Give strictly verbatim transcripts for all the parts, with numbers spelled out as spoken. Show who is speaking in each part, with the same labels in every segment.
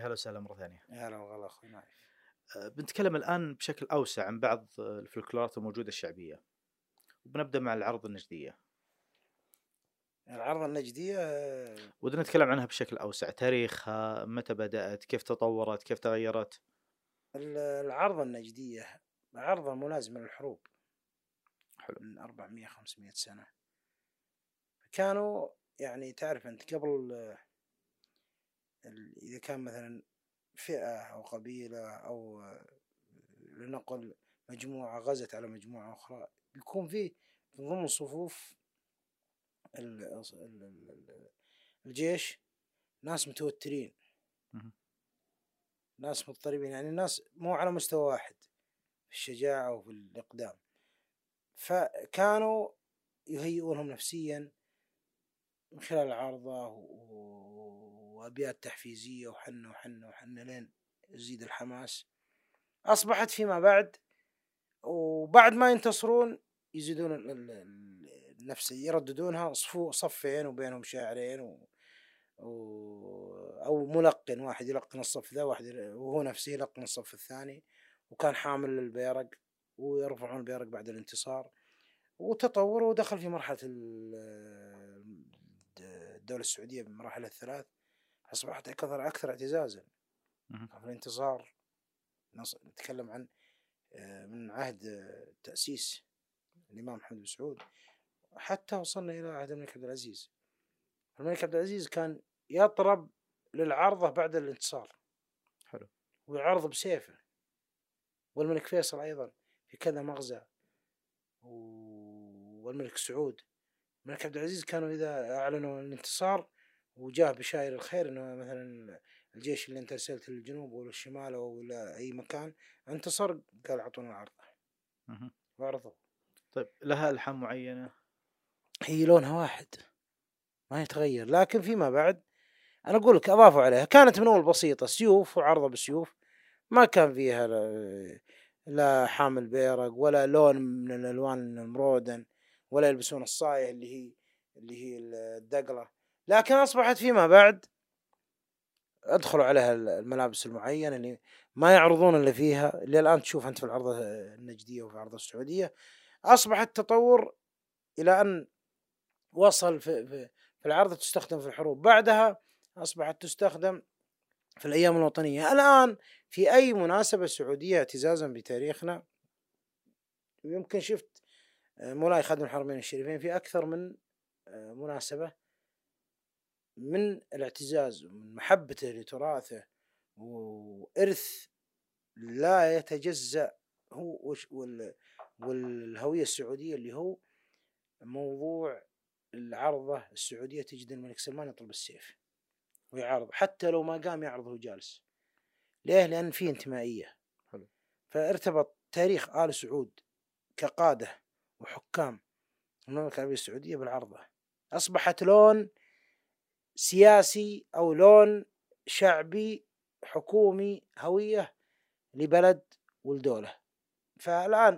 Speaker 1: هلا وسهلا مرة ثانية.
Speaker 2: يا هلا والله أخوي نايف.
Speaker 1: أه، بنتكلم الآن بشكل أوسع عن بعض الفلكلورات الموجودة الشعبية، وبنبدأ مع العرض النجدية.
Speaker 2: العرض النجدية
Speaker 1: ودنا نتكلم عنها بشكل أوسع، تاريخها، متى بدأت، كيف تطورت، كيف تغيرت.
Speaker 2: العرض النجدية عرضة ملازمة للحروب.
Speaker 1: حلو.
Speaker 2: من أربعمية خمسمية سنة كانوا، يعني تعرف أنت قبل إذا كان مثلا فئة أو قبيلة أو لنقل مجموعة غزت على مجموعة أخرى، يكون فيه ضمن صفوف الجيش ناس متوترين، ناس مضطربين، يعني الناس مو على مستوى واحد في الشجاعة وفي الإقدام. فكانوا يهيئونهم نفسيا من خلال عرضة وأبيات تحفيزية وحنة وحنة وحنة لين يزيد الحماس. أصبحت فيما بعد وبعد ما ينتصرون يزيدون النفسية، يرددونها صفين وبينهم شاعرين و... أو ملقن واحد يلقن الصف ذا، واحد وهو نفسه يلقن الصف الثاني، وكان حامل للبيرق ويرفعون البيرق بعد الانتصار. وتطور ودخل في مرحلة الدولة السعودية بمراحل الثلاث، أصبحت أكثر أكثر اعتزازا في الانتصار. نتكلم عن من عهد تأسيس الإمام محمد بن سعود حتى وصلنا إلى عهد الملك عبد العزيز. الملك عبد العزيز كان يطرب للعرضة بعد الانتصار.
Speaker 1: حلو.
Speaker 2: ويعرض بسيفه، والملك فيصل أيضا في كذا مغزى، والملك سعود. الملك عبد العزيز كانوا إذا أعلنوا الانتصار وجاه بشاير الخير إنه مثلا الجيش اللي انت ارسلته للجنوب ولا الشمال أو ولا أي مكان انتصر، قال أعطونا العرضة وعرضوا.
Speaker 1: طيب لها ألحان معينة؟
Speaker 2: هي لونها واحد ما يتغير، لكن فيما بعد أنا أقول لك أضافوا عليها. كانت من أول بسيطة، سيوف وعرضة بسيوف، ما كان فيها لا, لا حامل بيرق ولا لون من الألوان المرودن، ولا يلبسون الصاية اللي هي اللي هي الدقلة. لكن أصبحت فيما بعد أدخلوا عليها الملابس المعينة اللي ما يعرضون اللي فيها، اللي الآن تشوف أنت في العرضة النجدية وفي العرضة السعودية. أصبح التطور إلى أن وصل في, في, في العرض تستخدم في الحروب، بعدها أصبحت تستخدم في الأيام الوطنية. الآن في أي مناسبة سعودية اعتزازا بتاريخنا، يمكن شفت مولاي خادم الحرمين الشريفين في أكثر من مناسبة من الاعتزاز ومن محبته لتراثه وإرث لا يتجزأ هو والهوية السعودية، اللي هو موضوع العرضة السعودية. تجد الملك سلمان يطلب السيف ويعرض حتى لو ما قام يعرض وهو جالس. ليه؟ لأن فيه انتمائية.
Speaker 1: حلو.
Speaker 2: فارتبط تاريخ آل سعود كقادة وحكام المملكة العربية السعودية بالعرضة، أصبحت لون سياسي أو لون شعبي حكومي، هوية لبلد والدولة. فالآن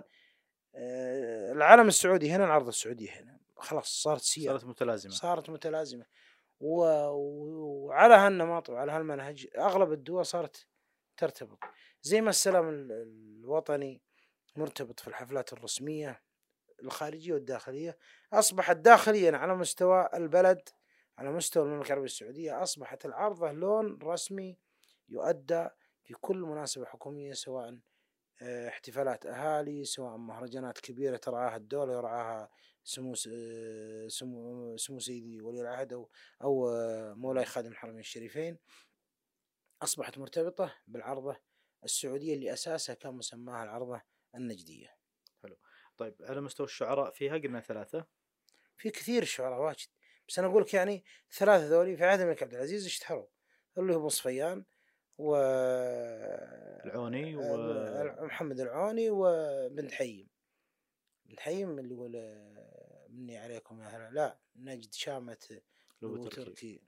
Speaker 2: العلم السعودي هنا، العرض السعودي هنا، خلاص صارت سياسة،
Speaker 1: صارت متلازمة
Speaker 2: صارت متلازمة و... وعلى هالنمط وعلى هالمنهج أغلب الدول صارت ترتبط، زي ما السلام الوطني مرتبط في الحفلات الرسمية الخارجية والداخلية. أصبحت داخليا على مستوى البلد، على مستوى المملكة العربية السعودية، أصبحت العرضة لون رسمي يؤدى في كل مناسبة حكومية، سواء احتفالات أهالي، سواء مهرجانات كبيرة ترعاها الدولة يرعاها سمو سمو سمو سيدي ولي العهد أو أو مولاي خادم الحرمين الشريفين. أصبحت مرتبطة بالعرضة السعودية اللي أساسها كان مسماها العرضة النجدية.
Speaker 1: حلو. طيب على مستوى الشعراء فيها قلنا ثلاثة،
Speaker 2: في كثير شعراء واجد، بس أنا أقول لك يعني ثلاثة ذولي في عهد الملك عبد العزيز اشتهروا، اللي هو مصفيان و
Speaker 1: العوني
Speaker 2: ومحمد العوني وبن حيم. بن حيم اللي يقول مني عليكم يا هلا، لا نجد شامة لو تركي،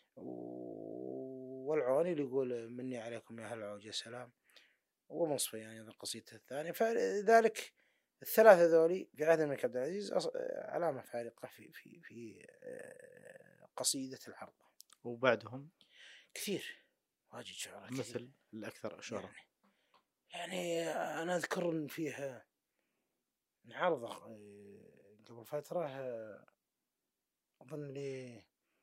Speaker 2: والعوني اللي يقول مني عليكم يا هلا عوجة سلام، ومصفيان يعني القصيدة الثانية. فذلك الثلاثة ذولي في عهد الملك عبد العزيز علامة فارقة في في في قصيدة العرض.
Speaker 1: وبعدهم
Speaker 2: كثير واجد شعراء كثير.
Speaker 1: مثل الأكثر شهرة.
Speaker 2: يعني, يعني أنا أذكر إن فيها عرضة قبل فترة أظن لي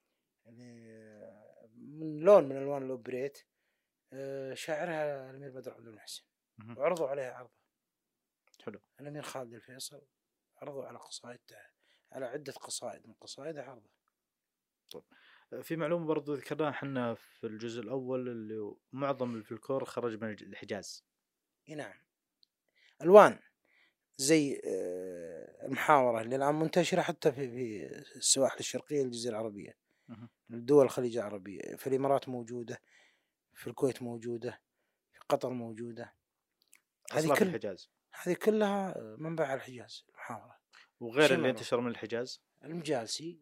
Speaker 2: من لون من ألوان الأوبريت شاعرها الأمير بدر عبد المحسن، وعرضوا عليها عرضة.
Speaker 1: حلو.
Speaker 2: الأمير خالد الفيصل عرضوا على قصائده، على عدة قصائد من قصائده عرضة.
Speaker 1: طيب في معلومة برضو ذكرناها حنا في الجزء الأول اللي معظم الفلكلور خرج من الحجاز.
Speaker 2: نعم، ألوان زي المحاورة اللي الآن منتشرة حتى في في السواحل الشرقية للجزيرة العربية، الدول الخليج العربية، في الإمارات موجودة، في الكويت موجودة، في قطر موجودة.
Speaker 1: هذه كل الحجاز،
Speaker 2: هذه كلها منبع الحجاز المحاورة.
Speaker 1: وغير اللي انتشر من الحجاز
Speaker 2: المجالسي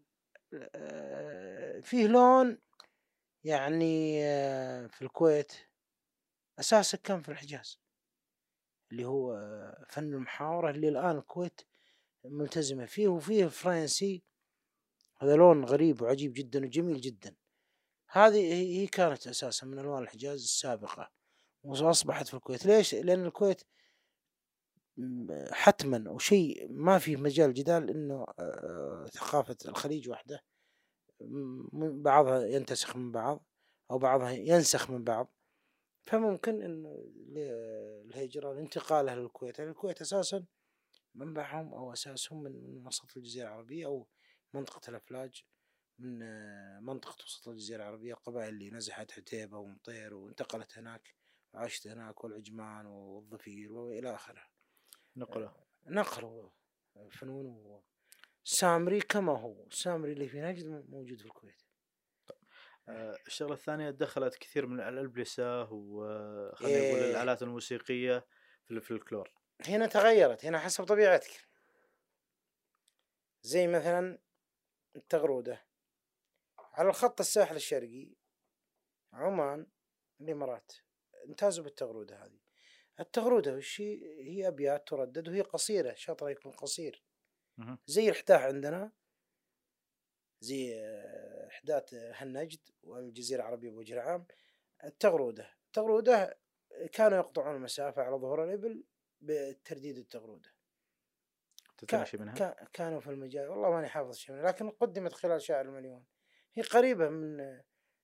Speaker 2: فيه لون يعني في الكويت أساسا كان في الحجاز اللي هو فن المحاورة اللي الآن الكويت ملتزمة فيه، وفيه فرنسي هذا لون غريب وعجيب جدا وجميل جدا. هذه هي كانت أساسا من ألوان الحجاز السابقة وأصبحت في الكويت. ليش؟ لأن الكويت حتما وشيء ما في مجال جدال إنه ثقافة الخليج واحدة، بعضها ينتسخ من بعض أو بعضها ينسخ من بعض، فممكن إنه الهجرة الانتقال للكويت. يعني الكويت أساسا منبعهم أو أساسهم من وسط الجزيرة العربية أو منطقة الأفلاج، من منطقة وسط الجزيرة العربية، القبائل اللي نزحت عتيبة ومطير وانتقلت هناك وعاشت هناك، والعجمان والظفير وإلى آخره.
Speaker 1: نقله
Speaker 2: نقلوا فنون. سامري كما هو السامري اللي في نجد موجود في الكويت.
Speaker 1: آه الشغلة الثانية دخلت كثير من الألبسة وخلينا إيه نقول الآلات الموسيقية في الفلكلور.
Speaker 2: هنا تغيرت، هنا حسب طبيعتك. زي مثلا التغرودة على الخط الساحل الشرقي، عمان، الإمارات امتازوا بالتغرودة. هذه التغرودة وشي هي أبيات تردد وهي قصيرة، شاطرة يكون قصير زي الحداث عندنا، زي حداث هالنجد والجزيرة العربية بوجه عام. التغرودة التغرودة كانوا يقطعون المسافة على ظهور الإبل بترديد التغرودة.
Speaker 1: تتنى شيء منها؟
Speaker 2: كا كانوا في المجال، والله ماني حافظ شيء منها، لكن قدمت خلال شاعر المليون. هي قريبة من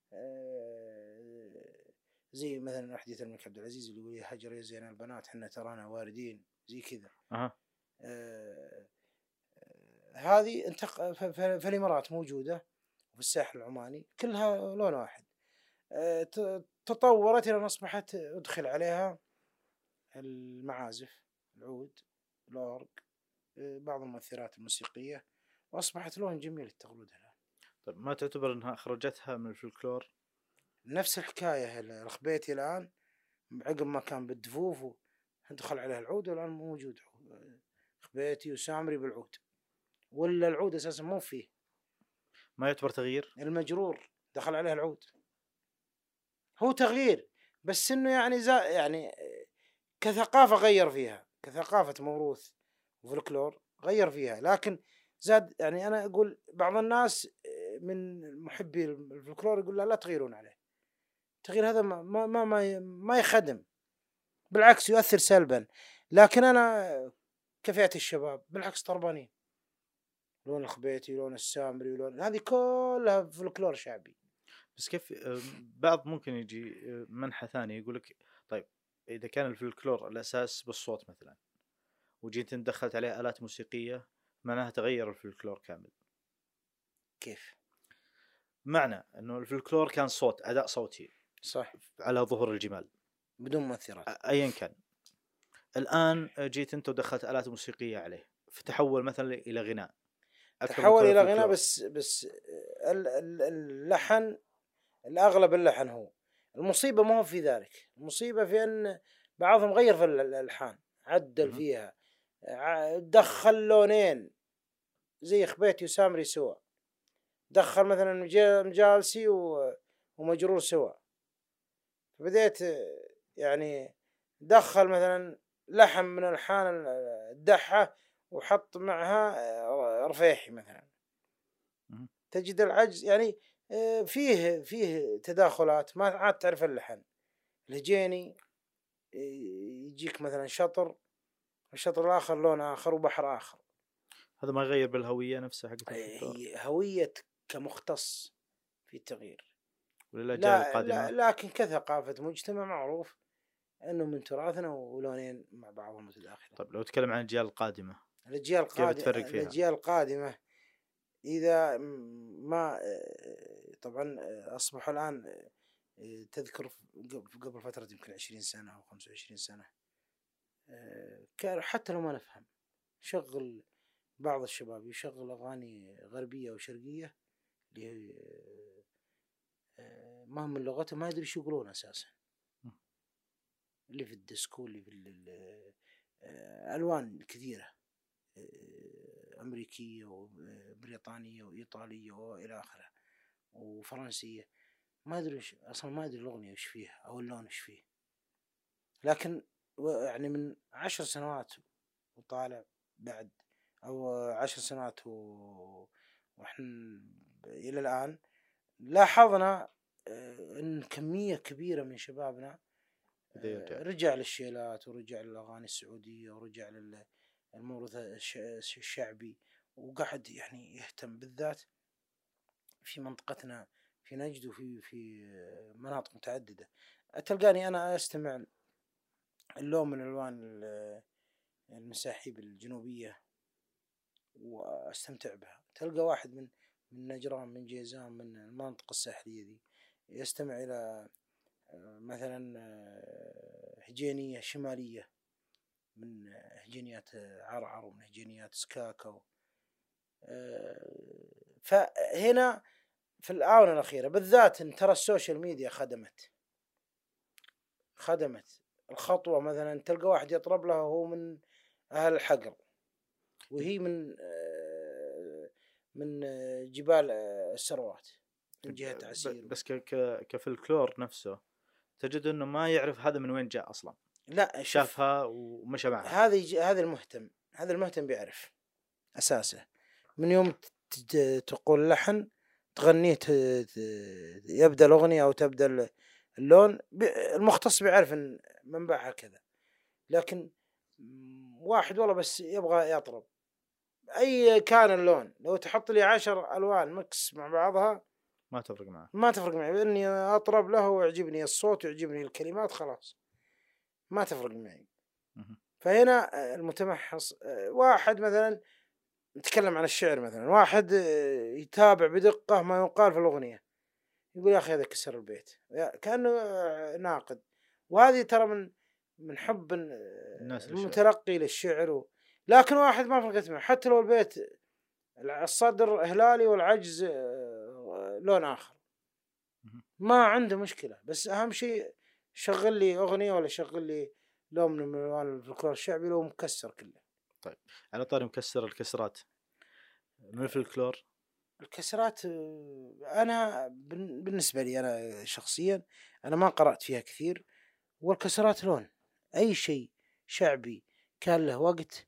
Speaker 2: زي مثلا أحديث الملك عبد العزيز اللي يقول يا هجر يا زين البنات حنا ترانا واردين، زي كذا.
Speaker 1: أه.
Speaker 2: آه هذه انتق... في الإمارات موجودة وفي الساحل العماني، كلها لون واحد. آه تطورت إلى أن أصبحت أدخل عليها المعازف، العود، الأورج، آه بعض المؤثرات الموسيقية، وأصبحت لون جميل التغرودة الآن.
Speaker 1: طيب ما تعتبر أنها أخرجتها من الفلكلور؟
Speaker 2: نفس الحكاية الخبيتي الآن عقب ما كان بالدفوف ودخل عليه العود، والآن موجود خبيتي وسامري بالعود، ولا العود أساسا مو فيه.
Speaker 1: ما يعتبر تغيير؟
Speaker 2: المجرور دخل عليه العود، هو تغيير بس إنه يعني زا يعني كثقافة غير فيها، كثقافة موروث وفلكلور غير فيها، لكن زاد. يعني أنا أقول بعض الناس من محبي الفلكلور يقول لا لا تغيرون عليه. التغيير هذا ما ما ما ما يخدم، بالعكس يؤثر سلبا. لكن أنا كفئة الشباب بالعكس طربانين، لون الخبيتي، لون السامري، ولون هذه كلها فلكلور شعبي.
Speaker 1: بس كيف بعض ممكن يجي منحى ثاني يقول لك طيب إذا كان الفلكلور الأساس بالصوت مثلا وجيت دخلت عليه آلات موسيقية معناها تغير الفلكلور كامل.
Speaker 2: كيف؟
Speaker 1: معنى أنه الفلكلور كان صوت، أداء صوتي
Speaker 2: صح
Speaker 1: على ظهور الجمال
Speaker 2: بدون مؤثرات
Speaker 1: أيا كان. الآن جيت أنت ودخلت آلات موسيقية عليه فتحول مثلا إلى غناء،
Speaker 2: تحول إلى غناء. بس بس اللحن الأغلب اللحن هو المصيبة، ما هو في ذلك. المصيبة في أن بعضهم غير في الألحان، عدل فيها، دخل لونين زي خبيتي وسامري سوا، دخل مثلا مجالسي ومجرور سوا، فبديت يعني دخل مثلا لحن من الحان الدحة وحط معها رفيحي مثلا، تجد العجز. يعني آه، فيه فيه تداخلات ما عاد تعرف اللحن الهجيني. آه، يجيك مثلا شطر، الشطر الآخر لون آخر وبحر آخر.
Speaker 1: هذا ما يغير بالهوية نفسها حقت الفلكلور؟
Speaker 2: هي هوية كمختص في التغيير،
Speaker 1: والأجيال
Speaker 2: لا,
Speaker 1: القادمة؟
Speaker 2: لا لكن كثقافة مجتمع معروف أنه من تراثنا ولونين مع بعضهم متداخلين.
Speaker 1: طيب لو تكلم عن الأجيال القادمة،
Speaker 2: الأجيال
Speaker 1: كيف
Speaker 2: القادمة
Speaker 1: تفرق فيها؟
Speaker 2: الأجيال القادمة إذا ما طبعا أصبحوا الآن، تذكر قبل فترة يمكن عشرين سنة أو خمسة وعشرين سنة كان حتى لو ما نفهم شغل بعض الشباب يشغل أغاني غربية وشرقية اللي ما هم من لغتهم، ما يدري شو يقولون أساسا، اللي في الديسكو اللي في ألوان كثيرة أمريكية وبريطانية وإيطالية وإلى آخره وفرنسية، ما أدري أصلا ما أدري الأغنية وش فيها أو اللون وش فيه. لكن يعني من عشر سنوات وطالع بعد أو عشر سنوات و... وإحنا إلى الآن لاحظنا أن كمية كبيرة من شبابنا رجع للشيلات ورجع للأغاني السعودية ورجع للموروث الشعبي، وقاعد يعني يهتم بالذات في منطقتنا في نجد وفي في مناطق متعددة. تلقاني أنا أستمع اللون من ألوان المساحيب الجنوبية واستمتع بها، تلقى واحد من من نجران من جيزان من المنطقة الساحلية دي يستمع إلى مثلا هجينية شمالية من هجينيات عرعر ومن هجينيات سكاكا. فهنا في الآونة الأخيرة بالذات ترى السوشيال ميديا خدمت خدمت الخطوة. مثلا تلقى واحد يطرب له وهو من أهل الحقل وهي من من جبال السروات من جهة عسير،
Speaker 1: بس كفلكلور نفسه تجد انه ما يعرف هذا من وين جاء اصلا.
Speaker 2: لا
Speaker 1: شافها ومشى معها.
Speaker 2: هذا هذا المهتم هذا المهتم بيعرف اساسه من يوم تقول لحن تغنيه يبدا الاغنيه او تبدا اللون، المختص بيعرف ان منبعها كذا. لكن واحد والله بس يبغى يطرب اي كان اللون، لو تحط لي عشر الوان مكس مع بعضها
Speaker 1: ما تفرق معه
Speaker 2: ما تفرق معي، باني اطرب له ويعجبني الصوت ويعجبني الكلمات خلاص ما تفرق معي. فهنا المتمحص واحد مثلا نتكلم عن الشعر، مثلا واحد يتابع بدقة ما يقال في الأغنية يقول يا أخي هذا كسر البيت كأنه ناقد. وهذه ترى من من حب المتلقي للشعر و... لكن واحد ما فرقت معه حتى لو البيت الصدر هلالي والعجز لون آخر ما عنده مشكلة، بس أهم شيء شغل لي أغنية ولا شغل لي لون من ألوان الفلكلور الشعبي لو مكسر كله.
Speaker 1: طيب على طاري مكسر الكسرات من الفلكلور،
Speaker 2: الكسرات أنا بالنسبة لي أنا شخصيا أنا ما قرأت فيها كثير، والكسرات لون أي شيء شعبي كان له وقت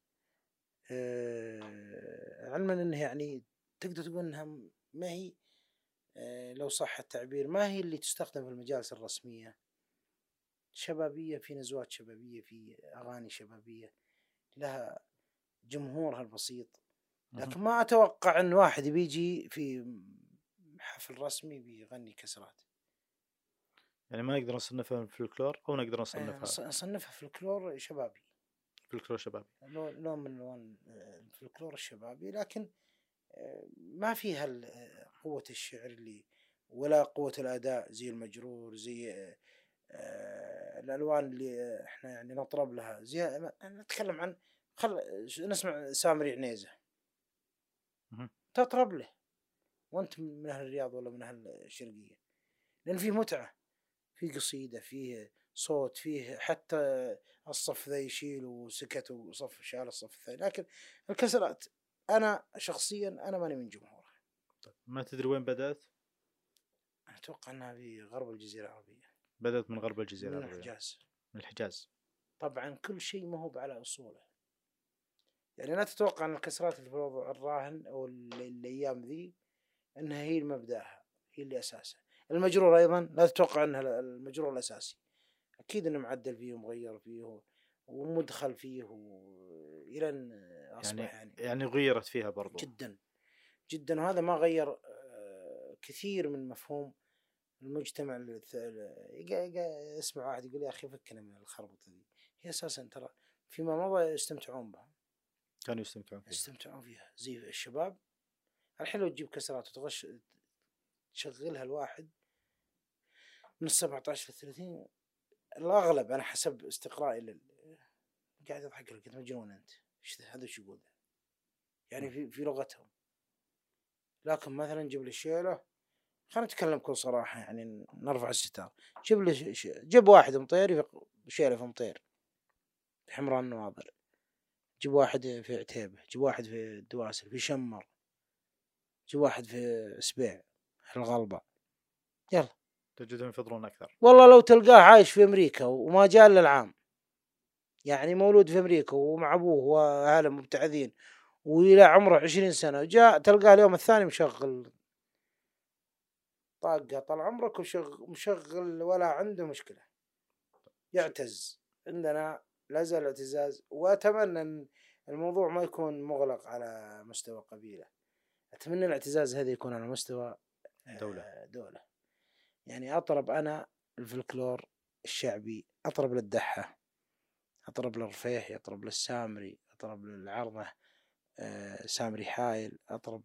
Speaker 2: أه علما أنه يعني تقدر تقول أنها ما هي أه لو صح التعبير ما هي اللي تستخدم في المجالس الرسمية، شبابية في نزوات شبابية في أغاني شبابية لها جمهورها البسيط. لكن ما أتوقع أن واحد بيجي في حفل رسمي بيغني كسرات.
Speaker 1: يعني ما نقدر نصنفها فلكلور أو نقدر نصنفها
Speaker 2: نصنفها فلكلور شبابي،
Speaker 1: فلكلور شبابي
Speaker 2: لون من لون الفلكلور الشبابي، لكن ما فيها قوة الشعر اللي ولا قوة الأداء زي المجرور زي الألوان اللي احنا يعني نطرب لها. زي نتكلم عن خل نسمع سامري عنيزة تطرب له وانت من أهل الرياض ولا من أهل الشرقية، لأن فيه متعة، فيه قصيدة، فيه صوت، فيه حتى الصف ذا يشيل وسكت وصف شال الصف الثاني. لكن الكسرات أنا شخصيا أنا ماني من جمهورها.
Speaker 1: ما تدري وين بدأت؟
Speaker 2: أتوقع أنها في غرب الجزيرة العربية.
Speaker 1: بدأت من غرب الجزيرة العربية،
Speaker 2: من الحجاز.
Speaker 1: من الحجاز.
Speaker 2: طبعا كل شيء ما هو على أصوله، يعني لا تتوقع أن الكسرات اللي في الوضع الراهن أو الأيام ذي أنها هي المبدأها، هي اللي اساسها. المجرور ايضا لا تتوقع انها المجرور الاساسي، اكيد انه معدل فيه ومغير فيه ومدخل فيه الى ان اصبح
Speaker 1: يعني
Speaker 2: يعني
Speaker 1: يعني غيرت فيها برضو
Speaker 2: جدا جدا. وهذا ما غير كثير من مفهوم المجتمع. اسمع واحد يقول يا اخي فكنا من الخربطه دي، هي اساسا ترى فيما مضى يستمتعون بها،
Speaker 1: كانوا يستمتعون فيها
Speaker 2: يستمتعون فيها زي الشباب. الحين لو تجيب كسرات وتغش تشغلها الواحد من السبعة عشر للثلاثين، الأغلب أنا حسب استقرائي لل قاعد أضحك لك، أنت مجنون أنت، إيش هذا وش يقول يعني في في لغتهم. لكن مثلا جيب لي شيله، خلينا نتكلم بكل صراحة يعني نرفع الستار، جيب لي ش... جيب واحد مطير شيله في مطير في حمران النواظر، جيب واحد في عتيبة، جيب واحد في الدواسر، في شمر، جيب واحد في سبيع الغلبة، يلا
Speaker 1: تجدهم يفضلون أكثر.
Speaker 2: والله لو تلقاه عايش في أمريكا وما جاء إلا العام، يعني مولود في أمريكا ومع أبوه وأهله مبتعثين وإلى عمره عشرين سنة، جاء تلقاه اليوم الثاني مشغل طاقة طال عمرك ومشغل مشغل ولا عنده مشكلة، يعتز. عندنا لا زال اعتزاز، وأتمنى أن الموضوع ما يكون مغلق على مستوى قبيلة، أتمنى الاعتزاز هذا يكون على مستوى
Speaker 1: دولة.
Speaker 2: دولة. يعني أطرب أنا الفلكلور الشعبي، أطرب للدحة، أطرب للرفيحي، أطرب للسامري، أطرب للعرضة أه سامري حايل، أطرب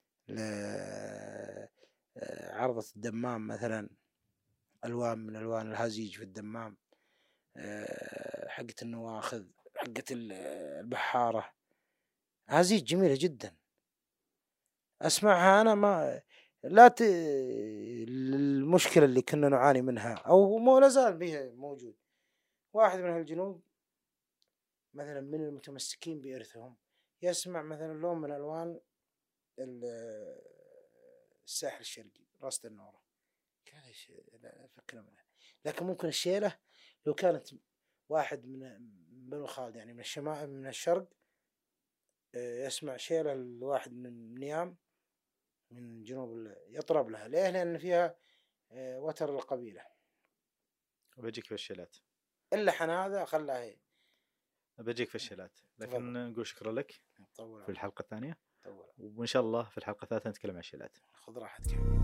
Speaker 2: لعرضة الدمام مثلا، ألوان من ألوان الهزيج في الدمام، أه حقة النواخذ، حقة البحارة، هزيج جميلة جدا أسمعها أنا. ما لا ت... المشكلة اللي كنا نعاني منها أو مو لازال بها موجود، واحد من الجنوب مثلا من المتمسكين بإرثهم يسمع مثلا لون من ألوان الساحل الشرقي راس تنورة كان فكرة منها. لكن ممكن الشيلة لو كانت واحد من بنو خالد يعني من الشمال من الشرق يسمع شيلة الواحد من نيام من جنوب يطرب لها. ليه؟ لأن فيها وتر القبيلة.
Speaker 1: بجيك في الشيلات
Speaker 2: اللحن هذا خلاه هي
Speaker 1: بجيك في الشيلات. لكن نقول شكرا لك في الحلقة الثانية، وإن شاء الله في الحلقة الثالثة نتكلم عن الشيلات.
Speaker 2: خذ راحتك.